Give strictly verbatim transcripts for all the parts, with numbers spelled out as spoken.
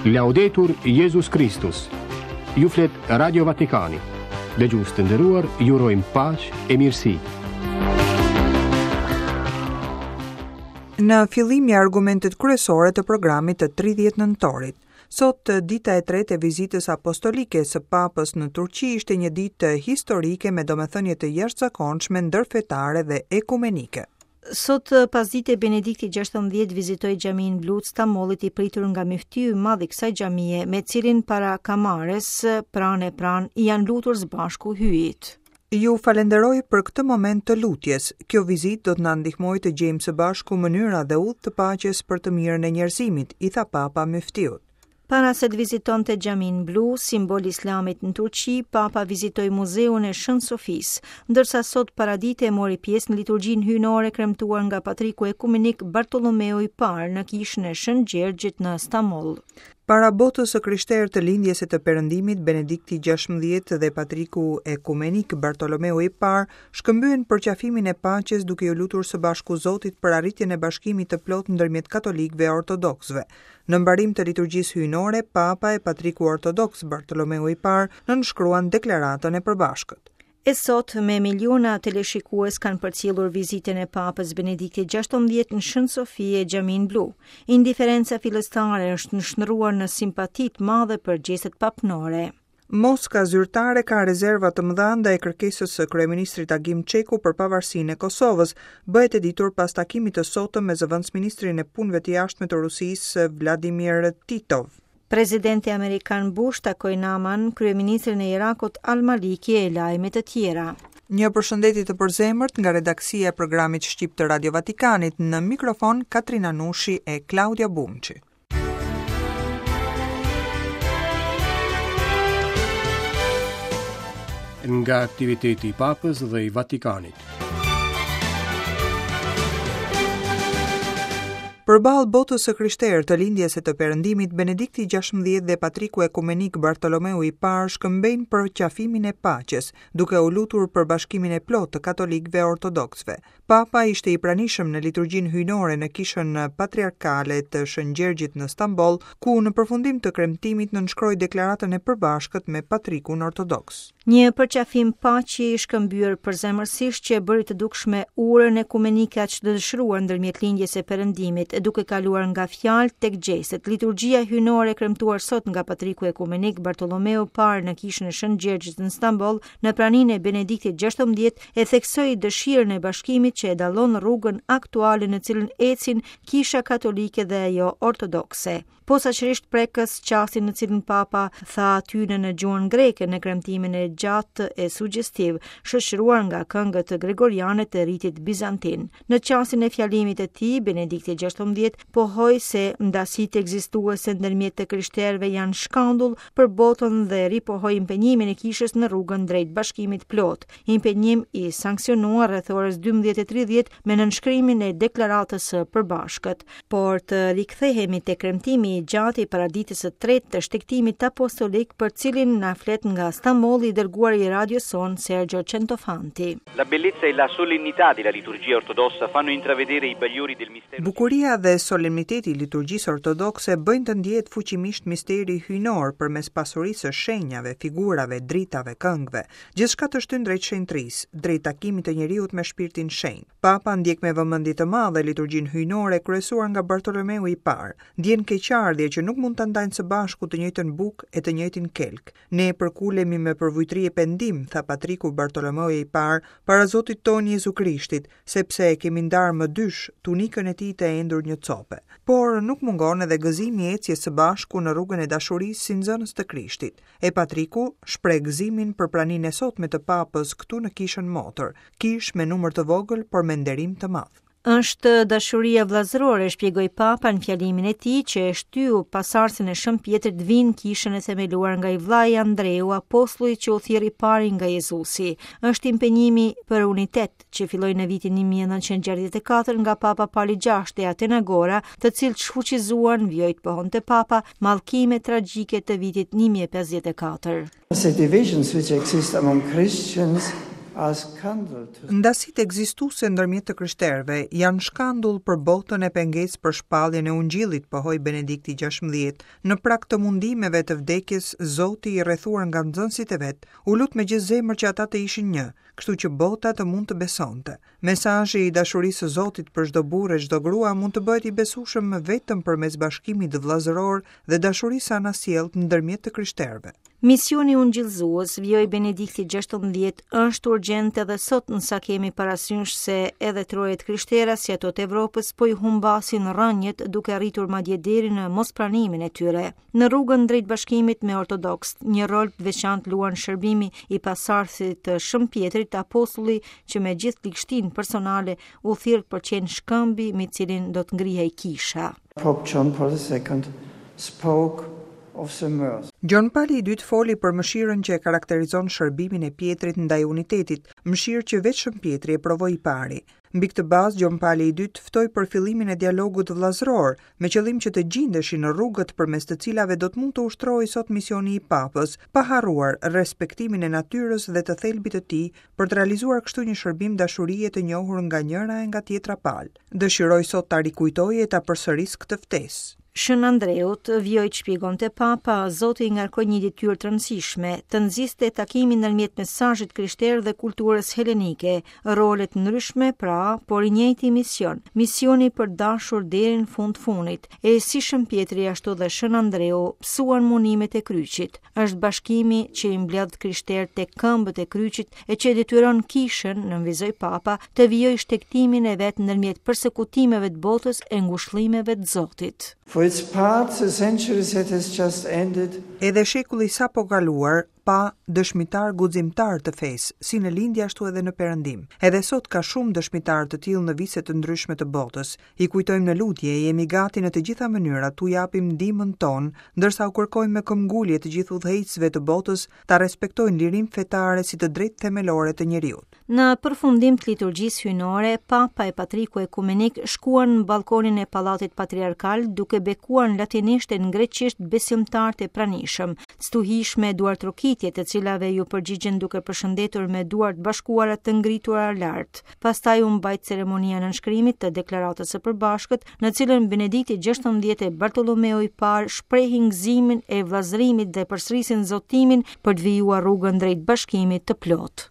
Laudetur Jesus Christus. Ju flet Radio Vatikani. Dëgjues të nderuar, ju urojmë paqë e mirësi. Në fillim i argumentet kryesore të programit të tridhjetë nëntorit. Sot, dita e tretë e vizitës apostolike së Papës në Turqi ishte një ditë historike me domethënie të jashtëzakonshme ndërfetare dhe ekumenike. Sot, pas dite Benedikti gjashtëdhjetë vizitoi xhaminë Blu të Stambollit, i pritur nga myftyi i madh i kësaj xhamie, me cilin para kamares pranë e pranë janë lutur së bashku hyjit. Ju falenderoj për këtë moment të lutjes. Kjo vizitë do të na ndihmojë të gjejmë së bashku mënyra dhe udhë të paqes për të mirën e njerëzimit, i tha Papa myftiut. Para se të vizitonte xhamin Blu, simbol islamit në Turqi, Papa vizitoi muzeun e Shën Sofisë, ndërsa sot paradite e mori pjesë në liturgjinë hyjnore kremtuar nga patriku ekumenik Bartolomeu i parë në kishën e Shën Gjergjit në Stamboll. Para botës së krishterë të lindjes së të Perëndimit, Benedikti gjashtëdhjetë dhe patriku ekumenik Bartolomeu i parë shkëmbyen për qafimin e paqes duke u lutur së bashku Zotit për arritjen e bashkimit të plotë ndërmjet katolikëve e ortodoksëve. Në mbarim të liturgjisë hyjnore, Papa e patriku ortodoks Bartolomeu i parë nënshkruan deklaratën e përbashkët. E sot, me miliona teleshikues kanë përcjellur vizitën e Papës Benedikti gjashtëdhjetë në Shën Sofi e xhamin Blu. Indiferenca fillestare është nshëndruar në simpati të madhe për gjestet papnore. Moska zyrtare ka rezerva të mëdha ndaj kërkesës së kryeministrit Agim Çeku për pavarësinë e Kosovës, bëhet e ditur pas takimit të sotëm me zëvendësministrin e punëve të jashtme të Rusisë Vladimir Titov. Presidenti Amerikan Bush takoi Naman, kryeministrin e Irakut Al-Maliki e lajme të tjera. Një përshëndetje të përzemërt nga redaksia e programit shqip të Radio Vatikanit, në mikrofon Katrina Nushi e Claudia Bumçi. Nga aktiviteti i Papës dhe i Vatikanit. Përballë botës së krishterë të lindjes së të Perëndimit, Benedikti gjashtëdhjetë dhe patriku ekumenik Bartolomeu i parë shkëmbejnë për qafimin e paqes, duke u lutur për bashkimin e plotë të katolikëve e ortodoksëve. Papa ishte i pranishëm në liturgjinë hyjnore në kishën patriarkale të Shën Gjergjit në Stamboll, ku në përfundim të kremtimit nënshkroi deklaratën e përbashkët me patrikun ortodoks. Një përqafim paqe i shkëmbyer përzemërsisht që e bëri të dukshme urën ekumenike aq të dëshiruar ndërmjet lindjes së Perëndimit, duke kaluar nga fjalë tek gjestet. Liturgjia hyjnore kremtuar sot nga patriku ekumenik Bartolomeu i parë në kishën e Shën Gjergjit në Stamboll, në praninë e Benediktit gjashtëdhjetë, e theksoi dëshirën e bashkimit që e dallon rrugën aktuale në cilën ecin kisha katolike dhe ajo ortodokse. Posaçërisht prekës qastin në cilin Papa tha atyne në gjuhën greke në kremtimin e gjatë e sugjestiv, shoqëruar nga këngët gregoriane të ritit bizantin. Në qastin e fjalimit të tij, Benedikti gjashtëdhjetë pohoi se ndasitë ekzistuese ndërmjet të krishterëve janë shkandull për botën dhe ripohoi impenjimin e kishës në rrugën drejt bashkimit plot. Impenjim i sanksionuar rreth orës dymbëdhjetë e tridhjetë me nënshkrimin e deklaratës së përbashkët. Por të rikthehemi te kremtimi i gjatë i paraditës së tretë të shtektimit apostolik, për cilin na flet nga Stambolli i dërguari i radios son Sergio Centofanti. La bellezza e la solennità della liturgia ortodossa fanno intravedere i bagliori del mistero. Bukuria dhe solemniteti i liturgjisë ortodokse bëjnë të ndihet fuqimisht misteri hyjnor përmes pasurisë së shenjave, figurave, dritave, këngëve. Gjithçka të shtyn drejt shenjtrisë, drejt takimit të njeriut me shpirtin shenjtë. Papa ndjek me vëmendje të madhe liturgjinë hyjnore kryesuar nga Bartolomeu i parë. Ndjen keqardhje që nuk mund ta ndajnë së bashku të njëjtën bukë e të njëjtin kelk. Ne përkulemi me përvujtëri e pendim, tha patriku Bartolomeu i parë, para Zotit tonë Jezu Krishtit, sepse e kemi ndarë më dysh tunikën e tij të endur një cope. Por nuk mungon edhe gëzimi i ecjes së bashku në rrugën e dashurisë si nxënës të Krishtit. E patriku shpreh gëzimin për praninë e sotme të Papës këtu në kishën Motor, kish me numër të vogël por me nderim të madh. Është dashuria vllazërore, shpjegoi Papa në fjalimin e tij, që e shtyu pasardhësin e Shën Pjetrit vinë kishën e themeluar nga i vllai Andreu, apostulli që u thirr i pari nga Jezusi. Është impenjimi për unitet që filloi në vitin një mijë e nëntëqind e gjashtëdhjetë e katër nga Papa Pali gjashtë e Atenagora, të cilët shfuqizuan, vjojt pohonte Papa, mallkime tragjike të vitit një mijë e pesëdhjetë e katër. The divisions which exist among Christians Ndasit ekzistuese ndërmjet të krishterëve janë shkandull për botën e pengesë për shpalljen e ungjillit, pohoi Benedikti gjashtëmbëdhjetë. Në prag të mundimeve të vdekjes, Zoti i rrethuar nga nxënësit e vet, u lut me gjithë zemër që ata të ishin një, kështu që bota të mund të besonte. Mesazhi i dashurisë së Zotit për çdo burrë e çdo grua mund të bëhet i besueshëm vetëm përmes bashkimit vëllazëror dhe dashurisë anasjellt ndërmjet të krishterëve. Misioni ungjillëzues, vjoj Benedikti gjashtëmbëdhjetë, është urgjent edhe sot, nësa kemi parasysh se edhe trojet krishtera si ato të Evropës po i humbasin rënjët duke arritur madje deri në mospranimin e tyre. Në rrugën drejt bashkimit me ortodoks, një rol veçantë luan shërbimi i pasardhësit të Shën Pjetrit, apostulli që me gjithë ligështinë personale u thirr për qenë shkëmbi me cilin do të ngrihej kisha. Pope John Paul the Second spoke Gjon Pali i dytë foli për mëshirën që e karakterizon shërbimin e Pjetrit ndaj unitetit, mëshirë që veç Shën Pjetri e provoi i pari. Mbi këtë bazë, Gjon Pali i dytë ftoi për fillimin e dialogut vëllazëror, me qëllim që të gjindeshin në rrugët përmes të cilave do të mund të ushtrohej sot misioni i Papës, pa harruar respektimin e natyrës dhe të thelbit të tij, për të realizuar kështu një shërbim dashurie të njohur nga njëra e nga tjetra palë. Dëshiroj sot ta rikujtojë e ta përsëris këtë ftesë. Shën Andreut vjoj që shpjegonte Papa, Zoti i ngarkoi një detyrë të rëndësishme, të nxiste takimin ndërmjet mesazhit krishterë dhe kulturës helenike, rolet ndryshme pra, por i njëjti mision, misioni për dashur deri në fund funit. E si Shën Pjetri ashtu dhe Shën Andreu psuan munimet e kryqit. Është bashkimi që i mbledh krishterët tek këmbët e kryqit e që detyron kishën, nënvizoi Papa, të vijojë shtektimin e vet ndërmjet përsekutimeve të botës e ngushëllimeve të Zotit. For its part, the century that has just ended. Edhe shekulli sapo kaluar pa dëshmitar guximtar të fesë, si në lindje ashtu edhe në perëndim. Edhe sot ka shumë dëshmitar të tillë në vise të ndryshme të botës. I kujtojmë në lutje, jemi gati në të gjitha mënyrat t'u japim ndihmën tonë, ndërsa u kërkojmë me këmbgulje të gjithë udhëheqësve të botës ta respektojnë lirinë fetare si të drejtë themelore të njeriut. Në përfundim të liturgjisë hyjnore, Papa e Patriku Ekumenik shkuan në balkonin e pallatit patriarkal duke bekuar në latinisht e në greqisht besimtarët e pranishëm, stuhishme duar trokitje të cilave ju përgjigjen duke përshëndetur me duart bashkuara të ngritura lart. Pastaj u mbajt ceremonia nënshkrimit të deklaratës së përbashkët, në cilën Benedikti gjashtëmbëdhjetë e Bartolomeu i parë shprehin gëzimin e vllazërimit dhe përsërisin zotimin për të vijuar rrugën drejt bashkimit të plotë.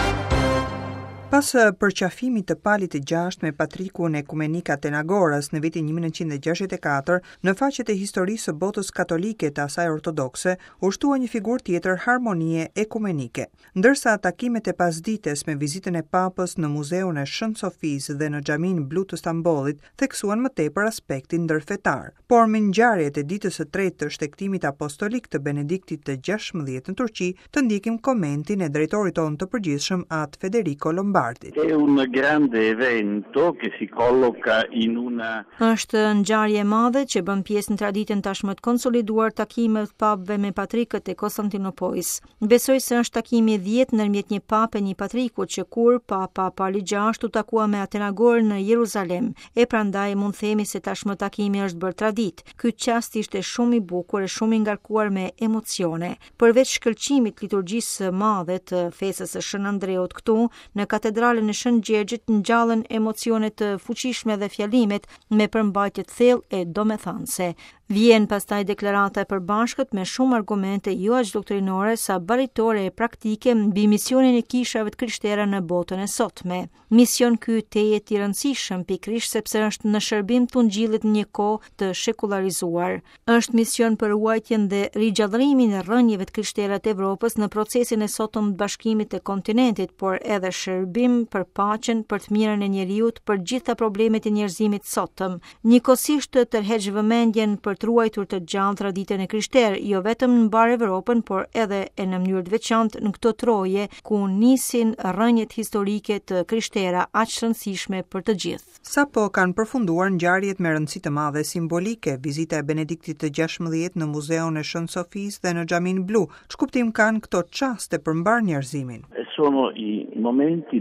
Pas përqafimit të Palit të gjashtë me Patrikun Ekumenik Atenagoras në vitin një mijë nëntëqind e gjashtëdhjetë e katër, në faqet e historisë së botës katolike të asaj ortodokse, u shtua një figurë tjetër harmonie ekumenike. Ndërsa takimet e pasdites me vizitën e Papës në Muzeun e Shën Sofisë dhe në Xhamin Blu të Stambollit theksuan më tepër aspektin ndërfetar. Por me ngjarjet e ditës së tretë të shtektimit apostolik të Benediktit të gjashtëmbëdhjetë në Turqi, të ndjekim komentin e drejtorit tonë të përgjithshëm At Federico Lombardi. È un grande evento che si colloca in una Është ngjarje e madhe që bën pjesë në traditën tashmë të konsoliduar takimet papëve me patrikët e Konstantinopojës. Besoj se është takimi i dhjetë ndërmjet një pape e një patriku që kur Papa Pali gjashtë u takua me Atenagor në Jeruzalem, e prandaj mund themi se tashmë takimi është bërë tradit. Ky çast ishte shumë i bukur e shumë i ngarkuar me emocione. Përveç shkëlqimit liturgjisë së madhe të fesës së Shën Andreut këtu në katedralen e Shën Gjergjit ngjallën emocione të fuqishme dhe fjalimet me përmbajtje të thellë e domethënëse. Vjen pastaj deklarata e përbashkët me shumë argumente jo aq doktrinore sa barritore e praktike mbi misionin e kishave të krishterë në botën e sotme. Mision ky tejet i rëndësishëm pikërisht sepse është në shërbim të ungjillit në një kohë të shekularizuar. Është mision për ruajtjen dhe rigjallërimin e rrënjeve të krishterë të Evropës në procesin e sotëm të bashkimit të kontinentit, por edhe shërbim për paqen, për të mirën e njeriut, për gjitha problemet e njerëzimit sotëm. Njëkohësisht të tërheq vëmendjen për të ruajtur të gjallë traditën e krishterë, jo vetëm në mbar Evropën, por edhe e në mënyrë të veçantë në këto troje ku nisin rrënjet historike të krishtera aq rëndësishme për të gjithë. Sapo kanë përfunduar ngjarjet me rëndësi të madhe simbolike, vizita e Benediktit të gjashtëmbëdhjetë në Muzeun e Shën Sofisë dhe në Xhamin Blu, ç'kuptim kanë këto çaste për mbar njerëzimin? sono i momenti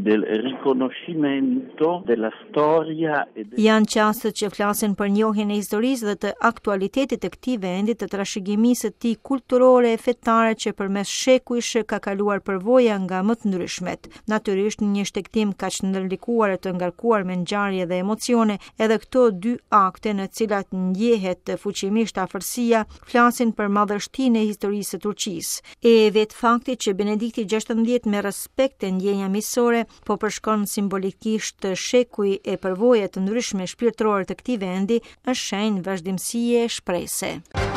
del riconoscimento della storia e del... Janë qastet që flasin për njohjen e historisë dhe të aktualitetit të këtij vendi, të trashëgimisë së tij kulturore e fetare që përmes shekujsh ka kaluar përvoja nga më të ndryshmet. Natyrisht një shtektim kaq ndërlikuar e të ngarkuar me ngjarje dhe emocione, edhe këto dy akte në të cilat ndjehet fuqimisht afërsia, flasin për madhështinë e historisë së Turqisë. E vetë fakti që Benedikti gjashtëdhjetë me respekt e ndjenja miqësore, po përshkon simbolikisht shekuj e përvoja të ndryshme shpirtërore të këtij vendi, është shenjë vazhdimësie e shpresë.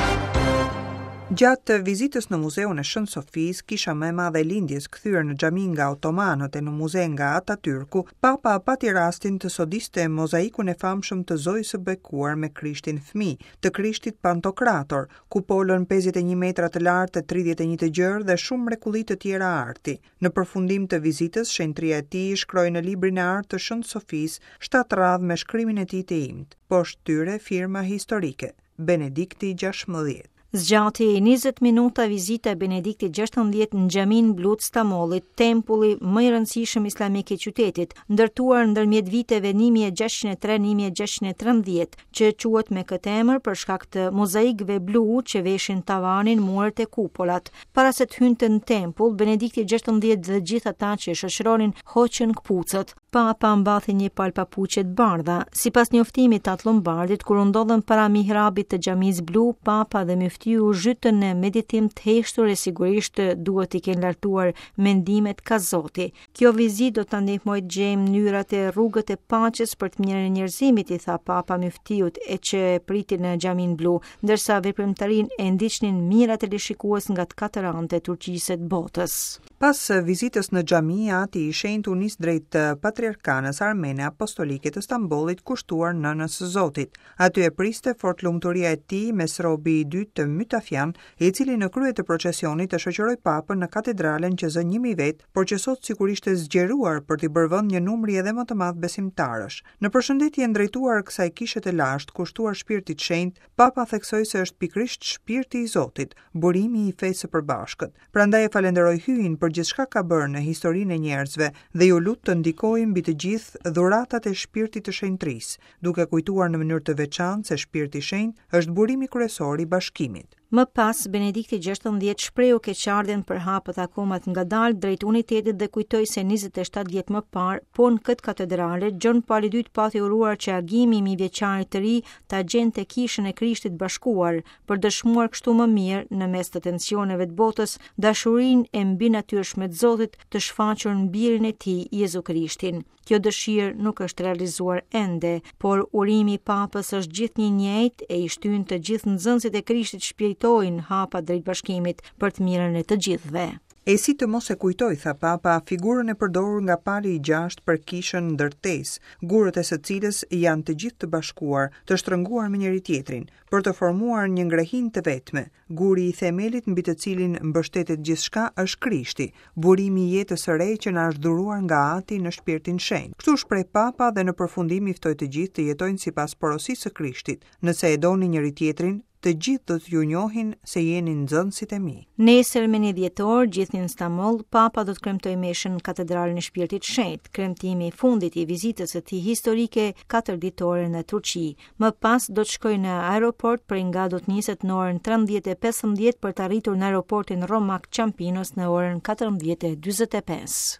Gjatë vizitës në muzeun e Shën Sofis, kisha më e madhe lindjes kthyer në xhami nga otomanët e në muze nga Atatürku, Papa pati rastin të sodiste mozaikun e famshëm të Zojës së bekuar me Krishtin fëmijë, të Krishtit Pantokrator, kupolën pesëdhjetë e një metra të lartë e tridhjetë e një të gjerë dhe shumë mrekulli të tjera arti. Në përfundim të vizitës, shenjtëria e tij shkroi në librin e artë të Shën Sofis shtatë radhë me shkrimin e tij të imët. Poshtë tyre firma historike, Benedikti gjashtëdhjetë. Zgjati njëzet minuta vizita e Benediktit gjashtëdhjetë në xhamin Blut Stamollit, tempulli më i rëndësishëm islamik i qytetit, ndërtuar ndërmjet viteve një mijë e gjashtëqind e tre - një mijë e gjashtëqind e trembëdhjetë, që quhet me këtë emër për shkak të mozaikëve blu që veshin tavanin, muret e kupolat. Para se të hynte në tempull, Benedikti gjashtëdhjetë dhe gjithë ata që shoqëronin hoqën kpucët. Papa mbathi një palë papuqe të bardha. Sipas njoftimit të atë Lombardit, kur u ndodhen para mihrabit të xhamisë blu, Papa dhe muftiu zhytën në meditim të heshtur e sigurisht duhet i kenë lartuar mendimet ka Zoti. Kjo vizitë do ta ndihmojë të gjejmë mënyrat e rrugët e paqes për të mirën e njerëzimit, i tha Papa muftiut e që priti në xhamin blu, ndërsa veprimtarinë e ndiqnin mirat e lishikues nga të katër anët e Turqisë të botës. Pas vizitës në xhami, ati i shenjtë u nis drejt patriarkanës armene apostolike të Stambollit, kushtuar nënës së Zotit. Aty e priste fort lumturia e tij mes robi i dytë të Mytafjan, i cili në krye të procesionit të shoqëroi papën në katedralen që zë një mijë vet, por që sot sigurisht e zgjeruar për t'i bërë vend një numri edhe më të madh besimtarësh. Në përshëndetje ndrejtuar kësaj kishe të lashtë, kushtuar shpirtit shenjtë, Papa theksoi se është pikërisht shpirti i Zotit, burimi i fesë së përbashkët. Prandaj e falenderoi hyjin për gjithçka ka bërë në historinë e njerëzve dhe ju lut të ndikojë mbi të gjithë dhuratat e shpirtit të shenjtërisë, duke kujtuar në mënyrë të veçantë se shpirti i shenjtë është burimi kryesor i bashkimit. Më pas, Benedikti gjashtëdhjetë shprehu keqardhjen për hapët akoma të ngadalë drejt unitetit dhe kujtoi se njëzet e shtatë vjet më parë, po në këtë katedrale, Gjon Paul i dytë pati uruar që agimi i mijëvjeçarit të ri ta gjente kishën e Krishtit bashkuar, për dëshmuar kështu më mirë në mes të tensioneve të botës, dashurinë e mbinatyrshme të Zotit të shfaqur në birin e tij, Jezu Krishtin. Kjo dëshirë nuk është realizuar ende, por urimi i Papës është gjithnjë i njëjtë e i shtyn të gjithë nxënësit e Krishtit shpjejtojnë hapa drejt bashkimit për të mirën e të gjithëve. E si të mos e kujtoj, tha Papa, figurën e përdorur nga Pali i gjashtë për kishën ndërtesë, gurët e së cilës janë të gjithë të bashkuar, të shtrënguar me njëri tjetrin, për të formuar një ngrehin të vetme. Guri i themelit mbi të cilin mbështetet gjithçka është Krishti, burimi i jetës së re që na është dhuruar nga Ati në shpirtin shenjtë. Kështu shpreh Papa dhe në përfundim i ftoi të gjithë të jetojnë sipas porosisë së Krishtit. Nëse e doni njëri tjetrin, të gjithë do t'ju njohin se jeni nxënësit e mi. Nesër me një dhjetor, gjithë në Stamboll, Papa do të kremtoj meshën në katedralin e Shpirtit Shenjtë, kremtimi i fundit i vizitës së tij historike katërditore në Turqi. Më pas do të shkojë në aeroport, prej nga do të niset në orën trembëdhjetë e pesëmbëdhjetë për të arritur në aeroportin Romak Campinos në orën katërmbëdhjetë e dyzet e pesë.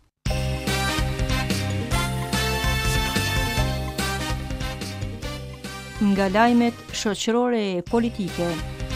Nga lajmet shoqërore e politike.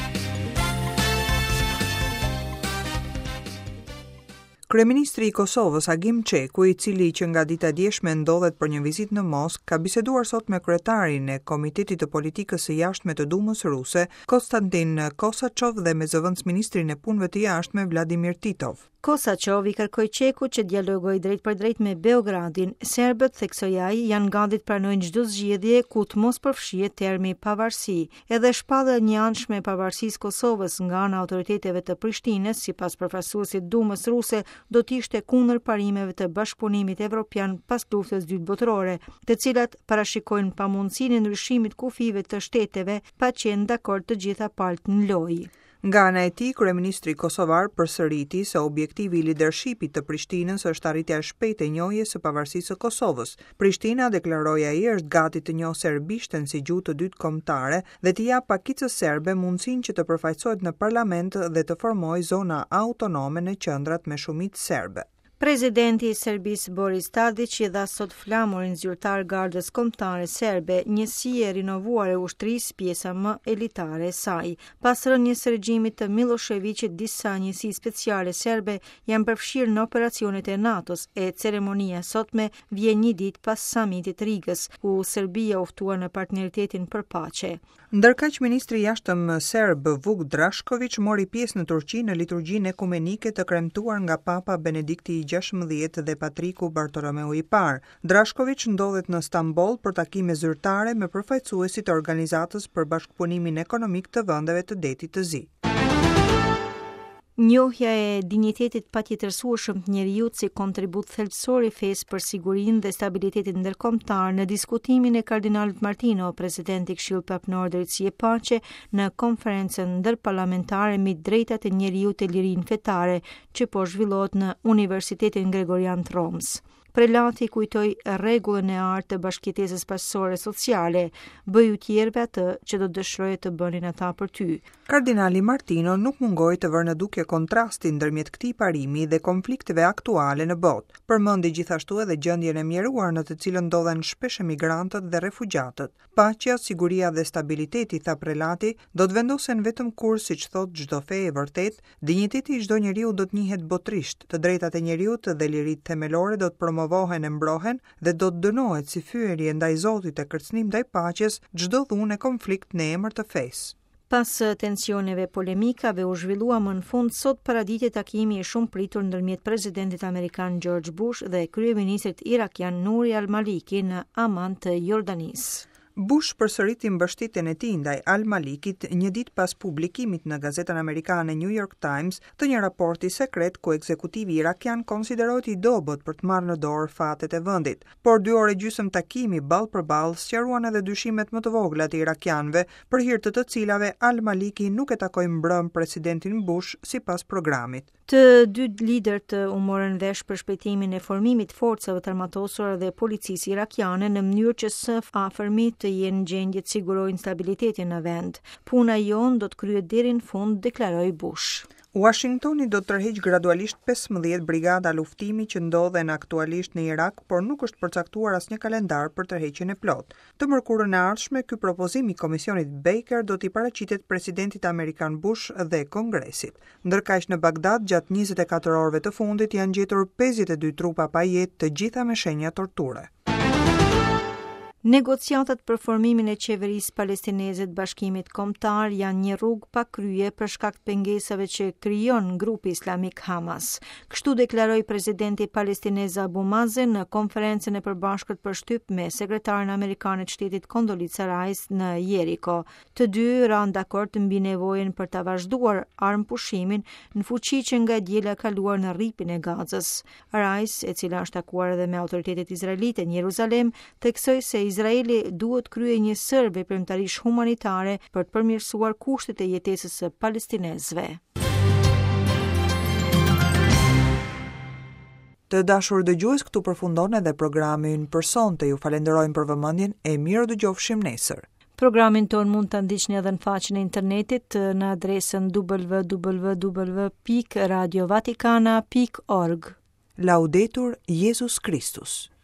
Kryeministri i Kosovës Agim Çeku, i cili që nga dita djeshme ndodhet për një vizitë në Moskë, ka biseduar sot me kryetarin e Komitetit të Politikës së Jashtme të Dumës ruse, Konstantin Kosaçov, dhe me zëvendësministrin e Punëve të Jashtme Vladimir Titov. Kosaçov i kërkoi Çeku që dialogoj drejt për drejt me Beogradin. Serbët, theksoi ai, janë gati të pranojnë çdo zgjedhje ku të mos përfshihet termi pavarësi. Edhe shpallja e njëanshme e pavarësisë Kosovës nga ana autoriteteve të Prishtinës, sipas përfaqësuesit Dumës ruse, do të ishte kundër parimeve të Bashkëpunimit Evropian pas luftës dytë botërore, të cilat parashikojnë pamundësinë e ndryshimit kufive të shteteve pa qenë dakord të gjitha palët në lojë. Nga ana e tij, kryeministri kosovar përsëriti se objektivi i lidershipit të Prishtinës është arritja e shpejtë e njohjes së pavarësisë së Kosovës. Prishtina deklaroi ai është gati të njohë serbishten si gjuhë të dytë kombëtare dhe të jap pakicës serbe mundësinë që të përfaqësohet në parlament dhe të formojë zona autonome në qendrat me shumicë serbe. Presidenti i Serbisë Boris Tadić i dha sot flamurin zyrtar gardës kombëtare serbe, njësi e rinovuar e ushtrisë, pjesa më elitare e saj. Pas rënies së regjimit të Miloševićit, disa njësi speciale serbe janë përfshirë në operacionet e NATO-s e ceremonia sotme vjen një ditë pas samitit Rigës, ku Serbia u ftua në partneritetin për paqe. Ndërkaq ministri i jashtëm serb Vuk Drašković mori pjesë në Turqi në liturgjinë ekumenike të kremtuar nga Papa Benedikti i gjashtëmbëdhjetë dhe Patriku Bartolomeu i parë. Drašković ndodhet në Stamboll për takime zyrtare me përfaqësuesit e organizatës për bashkëpunimin ekonomik të vendeve të Detit të Zi. Njohja e dinjitetit patjetërsueshëm të njerëzit si kontribut thelbësor i fesë për sigurinë dhe stabilitetin ndërkombëtar në diskutimin e kardinalit Martino, presidenti i Këshillit Papënor Drejtësi e Paqe, në konferencën ndërparlamentare mbi drejtat e njerëzit e lirinë fetare që po zhvillohet në Universitetin Gregorian të Romës. Prelati kujtoi rregullën e artë të bashkëjetesës paqësore sociale, bëju tjerëve atë që do dëshiroje të bënin ata për ty. Kardinali Martino nuk mungoi të vërë në dukje kontrastin ndërmjet këtij parimi dhe konflikteve aktuale në botë. Përmendi gjithashtu edhe gjendjen e mjeruar në të cilën ndodhen shpesh emigrantët dhe refugjatët. Paqja, siguria dhe stabiliteti, tha prelati, do të vendosen vetëm kur, siç thot çdo fe e vërtet, dinjiteti i çdo njeriu do të njihet botërisht, të drejtat e njeriut dhe liritë themelore do të promovohen e mbrohen dhe do të dënohet si fyerje ndaj Zotit e kërcënim ndaj paqes çdo dhunë e konflikt në emër të fesë. Pas tensioneve polemikave u zhvillua më në fund sot paraditje takimi i shumë pritur ndërmjet presidentit amerikan George Bush dhe kryeministrit irakian Nouri al-Maliki në Amman të Jordanisë. Bush përsëriti mbështetjen e tij ndaj al-Malikit një ditë pas publikimit në gazetën amerikane New York Times të një raporti sekret ku ekzekutivi irakian konsiderohet i dobët për të marrë në dorë fatet e vendit. Por dy orë gjysmë takimi ballë për ballë sqaruan edhe dyshimet më të vogla të irakianëve, për hir të të cilave al-Maliki nuk e takoi mbrëm presidentin Bush sipas programit. Të dy liderët u morën vesh për shpejtimin e formimit forcave të armatosura dhe policisë irakiane në mënyrë që së afërmit të jenë gjendje të sigurojnë stabilitetin në vend. Puna jon do të kryhet deri në fund, deklaroi Bush. Washingtoni do të tërheqë gradualisht pesëmbëdhjetë brigada luftimi që ndodhen aktualisht në Irak, por nuk është përcaktuar asnjë kalendar për tërheqjen e plotë. Të mërkurën e ardhshme, ky propozim i komisionit Baker do t'i paraqitet presidentit amerikan Bush dhe Kongresit. Ndërkaq në Bagdad, gjatë njëzet e katër orëve të fundit janë gjetur pesëdhjetë e dy trupa pa jetë, të gjitha me shenja torture. Negociatat për formimin e qeverisë palestineze të Bashkimit Kombëtar janë një rrugë pa krye për shkak të pengesave që krijon grupi islamik Hamas. Kështu deklaroi presidenti palestinez Abu Mazen në konferencën e përbashkët për shtyp me sekretarin amerikan të shtetit Condoleezza Rice në Jeriko. Të dy ranë dakord mbi nevojën për ta vazhduar armëpushimin në fuqi që nga diela ka kaluar në rripin e Gazës. Rice, e cila është takuar edhe me autoritetet izraelite në Jeruzalem, theksoi se Izraeli duhet kryej një sër veprimtarish humanitare për të përmirësuar kushtet e jetesës së palestinezëve. Të dashur dëgjues, këtu përfundon edhe programi ynë për sonte. Ju falenderojmë për vëmendjen e mirë dëgjofshim nesër. Programin ton mund ta ndiqni edhe në faqen e internetit në adresën w w w pikë radio vatikana pikë org. Laudetur Jesus Christus.